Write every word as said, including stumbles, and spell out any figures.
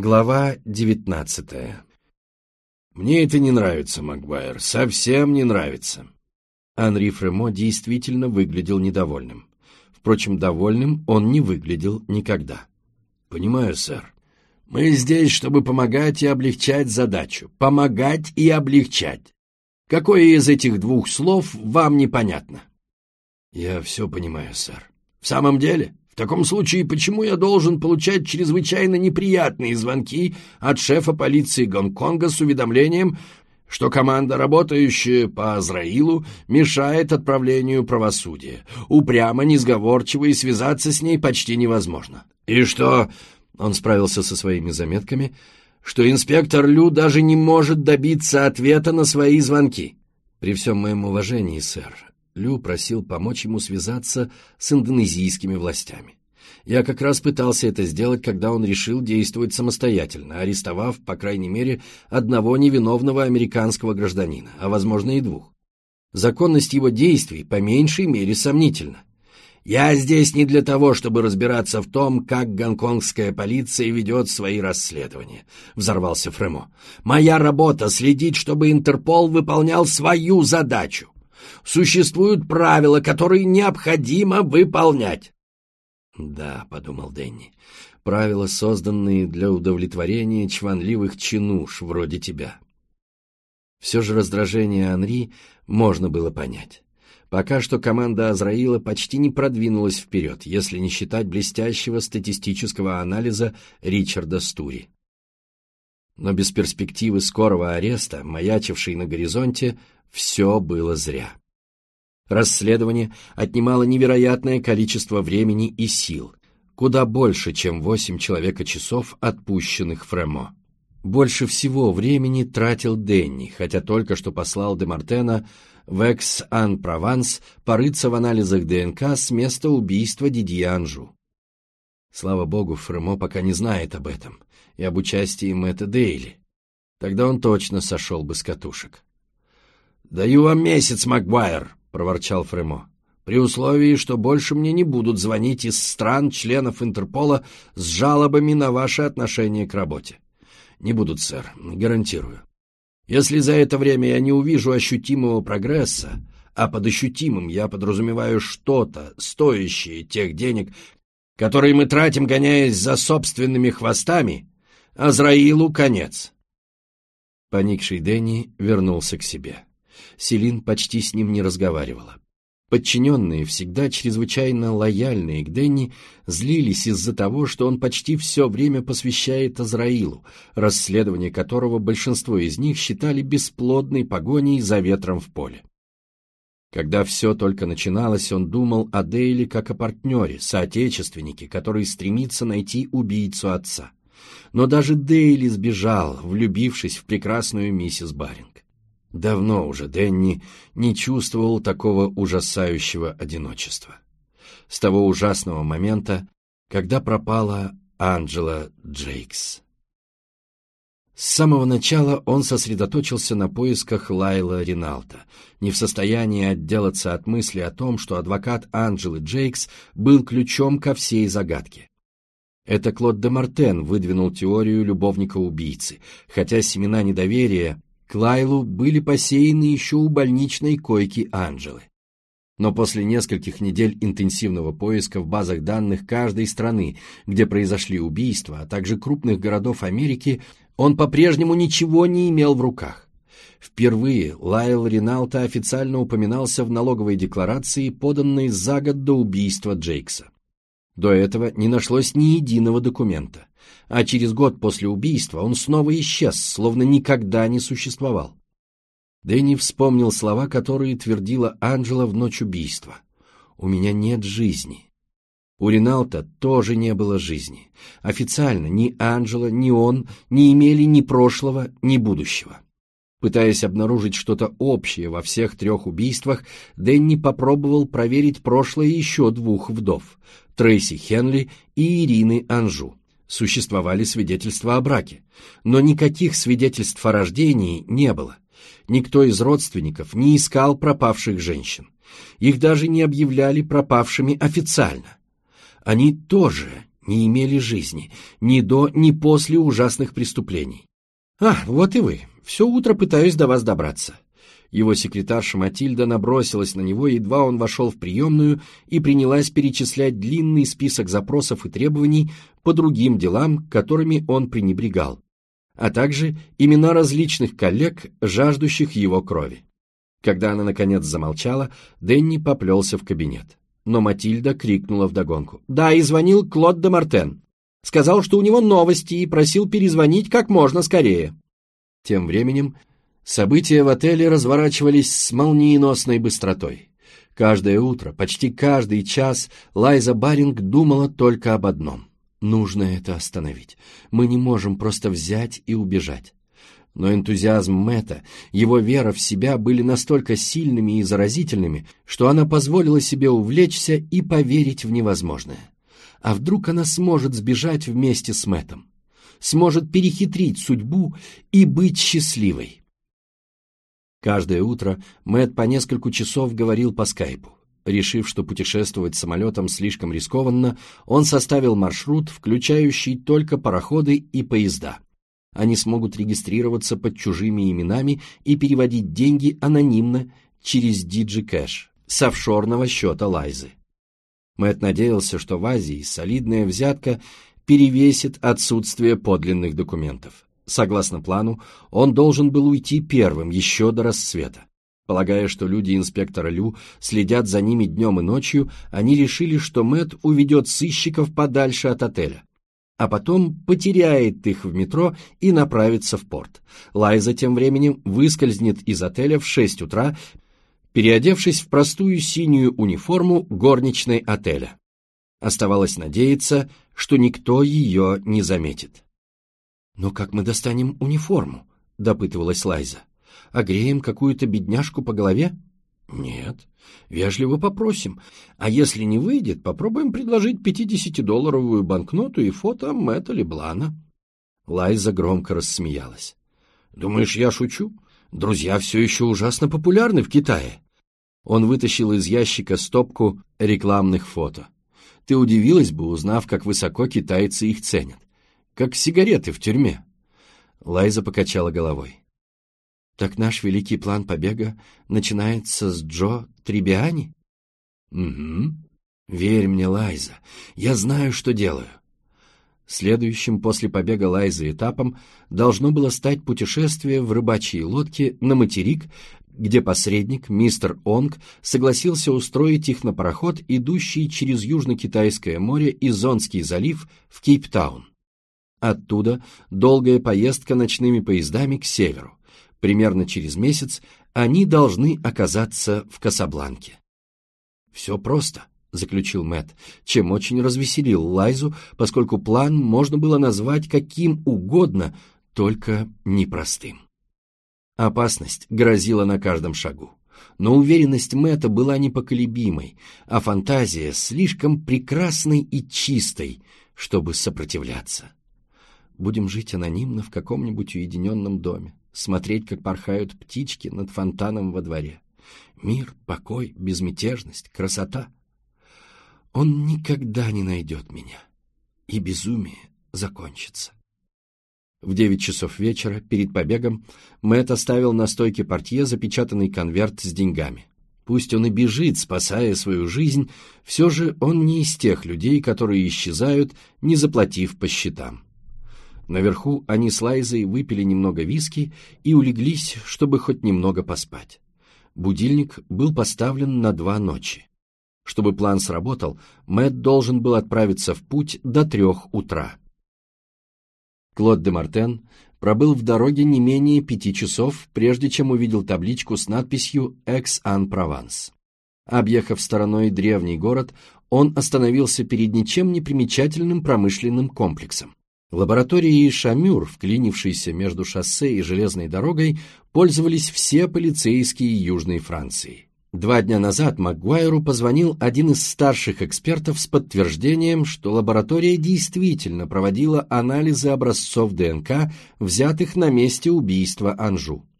Глава девятнадцатая. «Мне это не нравится, Магуайр, совсем не нравится». Анри Фремо действительно выглядел недовольным. Впрочем, довольным он не выглядел никогда. «Понимаю, сэр. Мы здесь, чтобы помогать и облегчать задачу. Помогать и облегчать. Какое из этих двух слов вам непонятно?» «Я все понимаю, сэр». «В самом деле? В таком случае, почему я должен получать чрезвычайно неприятные звонки от шефа полиции Гонконга с уведомлением, что команда, работающая по Азраилу, мешает отправлению правосудия? Упрямо, несговорчиво, и связаться с ней почти невозможно. И что...» Он справился со своими заметками, что инспектор Лю даже не может добиться ответа на свои звонки. «При всем моем уважении, сэр, Лю просил помочь ему связаться с индонезийскими властями. Я как раз пытался это сделать, когда он решил действовать самостоятельно, арестовав, по крайней мере, одного невиновного американского гражданина, а, возможно, и двух. Законность его действий по меньшей мере сомнительна. «Я здесь не для того, чтобы разбираться в том, как гонконгская полиция ведет свои расследования», — взорвался Фремо. «Моя работа — следить, чтобы Интерпол выполнял свою задачу. Существуют правила, которые необходимо выполнять». «Да», — подумал Дэнни, — «правила, созданные для удовлетворения чванливых чинуш вроде тебя». Все же раздражение Анри можно было понять. Пока что команда Азраила почти не продвинулась вперед, если не считать блестящего статистического анализа Ричарда Стури. Но без перспективы скорого ареста, маячившей на горизонте, все было зря. Расследование отнимало невероятное количество времени и сил, куда больше, чем восемь человека-часов, отпущенных Фремо. Больше всего времени тратил Дэнни, хотя только что послал де Мартена в Экс-Ан-Прованс порыться в анализах ДНК с места убийства Дидье Анжу. Слава богу, Фремо пока не знает об этом и об участии Мэтта Дейли. Тогда он точно сошел бы с катушек. «Даю вам месяц, Магуайр», — проворчал Фремо, «при условии, что больше мне не будут звонить из стран, членов Интерпола, с жалобами на ваше отношение к работе». «Не будут, сэр, гарантирую. Если за это время я не увижу ощутимого прогресса, а под ощутимым я подразумеваю что-то, стоящее тех денег, которые мы тратим, гоняясь за собственными хвостами, Азраилу конец». Поникший Дэнни вернулся к себе. Селин почти с ним не разговаривала. Подчиненные, всегда чрезвычайно лояльные к Дэнни, злились из-за того, что он почти все время посвящает Азраилу, расследование которого большинство из них считали бесплодной погоней за ветром в поле. Когда все только начиналось, он думал о Дейли как о партнере, соотечественнике, который стремится найти убийцу отца. Но даже Дейли сбежал, влюбившись в прекрасную миссис Баринг. Давно уже Дэнни не чувствовал такого ужасающего одиночества. С того ужасного момента, когда пропала Анджела Джейкс. С самого начала он сосредоточился на поисках Лайла Риналта, не в состоянии отделаться от мысли о том, что адвокат Анджелы Джейкс был ключом ко всей загадке. Это Клод де Мартен выдвинул теорию любовника-убийцы, хотя семена недоверия к Лайлу были посеяны еще у больничной койки Анджелы. Но после нескольких недель интенсивного поиска в базах данных каждой страны, где произошли убийства, а также крупных городов Америки, он по-прежнему ничего не имел в руках. Впервые Лайл Риналта официально упоминался в налоговой декларации, поданной за год до убийства Джейкса. До этого не нашлось ни единого документа, а через год после убийства он снова исчез, словно никогда не существовал. Дэнни вспомнил слова, которые твердила Анджела в ночь убийства. «У меня нет жизни». У Риналта тоже не было жизни. Официально ни Анджела, ни он не имели ни прошлого, ни будущего. Пытаясь обнаружить что-то общее во всех трех убийствах, Дэнни попробовал проверить прошлое еще двух вдов – Трейси Хенли и Ирины Анжу. Существовали свидетельства о браке, но никаких свидетельств о рождении не было. Никто из родственников не искал пропавших женщин. Их даже не объявляли пропавшими официально. Они тоже не имели жизни ни до, ни после ужасных преступлений. А, вот и вы. Все утро пытаюсь до вас добраться. Его секретарша Матильда набросилась на него, едва он вошел в приемную, и принялась перечислять длинный список запросов и требований по другим делам, которыми он пренебрегал, а также имена различных коллег, жаждущих его крови. Когда она наконец замолчала, Дэнни поплелся в кабинет. Но Матильда крикнула вдогонку. «Да, и звонил Клод де Мартен. Сказал, что у него новости, и просил перезвонить как можно скорее». Тем временем события в отеле разворачивались с молниеносной быстротой. Каждое утро, почти каждый час Лайза Баринг думала только об одном. Нужно это остановить. Мы не можем просто взять и убежать. Но энтузиазм Мэтта, его вера в себя были настолько сильными и заразительными, что она позволила себе увлечься и поверить в невозможное. А вдруг она сможет сбежать вместе с Мэттом? Сможет перехитрить судьбу и быть счастливой? Каждое утро Мэтт по несколько часов говорил по скайпу. Решив, что путешествовать самолетом слишком рискованно, он составил маршрут, включающий только пароходы и поезда. Они смогут регистрироваться под чужими именами и переводить деньги анонимно через DigiCash с офшорного счета Лайзы. Мэтт надеялся, что в Азии солидная взятка перевесит отсутствие подлинных документов. Согласно плану, он должен был уйти первым, еще до рассвета. Полагая, что люди инспектора Лю следят за ними днем и ночью, они решили, что Мэтт уведет сыщиков подальше от отеля, а потом потеряет их в метро и направится в порт. Лайза тем временем выскользнет из отеля в шесть утра, переодевшись в простую синюю униформу горничной отеля. Оставалось надеяться, что никто ее не заметит. «Но как мы достанем униформу?» — допытывалась Лайза. «Огреем какую-то бедняжку по голове?» «Нет, вежливо попросим. А если не выйдет, попробуем предложить пятидесятидолларовую банкноту и фото Мэтта Леблана». Лайза громко рассмеялась. «Думаешь, я шучу? Друзья все еще ужасно популярны в Китае». Он вытащил из ящика стопку рекламных фото. «Ты удивилась бы, узнав, как высоко китайцы их ценят. Как сигареты в тюрьме». Лайза покачала головой. «Так наш великий план побега начинается с Джо Трибиани?» «Угу. Верь мне, Лайза, я знаю, что делаю». Следующим после побега Лайзы этапом должно было стать путешествие в рыбачьей лодке на материк, где посредник, мистер Онг, согласился устроить их на пароход, идущий через Южно-Китайское море и Зонский залив в Кейптаун. Оттуда долгая поездка ночными поездами к северу. Примерно через месяц они должны оказаться в Касабланке. «Все просто», — заключил Мэтт, чем очень развеселил Лайзу, поскольку план можно было назвать каким угодно, только непростым. Опасность грозила на каждом шагу, но уверенность Мэтта была непоколебимой, а фантазия слишком прекрасной и чистой, чтобы сопротивляться. «Будем жить анонимно в каком-нибудь уединенном доме, смотреть, как порхают птички над фонтаном во дворе. Мир, покой, безмятежность, красота. Он никогда не найдет меня, и безумие закончится». В девять часов вечера, перед побегом, Мэтт оставил на стойке портье запечатанный конверт с деньгами. Пусть он и бежит, спасая свою жизнь, все же он не из тех людей, которые исчезают, не заплатив по счетам. Наверху они с Лайзой выпили немного виски и улеглись, чтобы хоть немного поспать. Будильник был поставлен на два ночи. Чтобы план сработал, Мэтт должен был отправиться в путь до трех утра. Клод де Мартен пробыл в дороге не менее пяти часов, прежде чем увидел табличку с надписью «Экс-Ан-Прованс». Объехав стороной древний город, он остановился перед ничем не примечательным промышленным комплексом. Лабораторией Шамюр, вклинившейся между шоссе и железной дорогой, пользовались все полицейские Южной Франции. Два дня назад Макгуайру позвонил один из старших экспертов с подтверждением, что лаборатория действительно проводила анализы образцов ДНК, взятых на месте убийства Анжу.